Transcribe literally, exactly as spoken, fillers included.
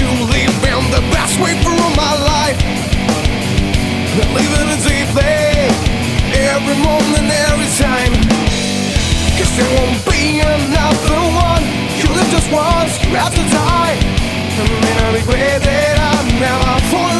to live in the best way for all my life. Living it deeply, every moment, every time. Cause there won't be another one. You live just once, you have to die. And then I regret that I'm never falling.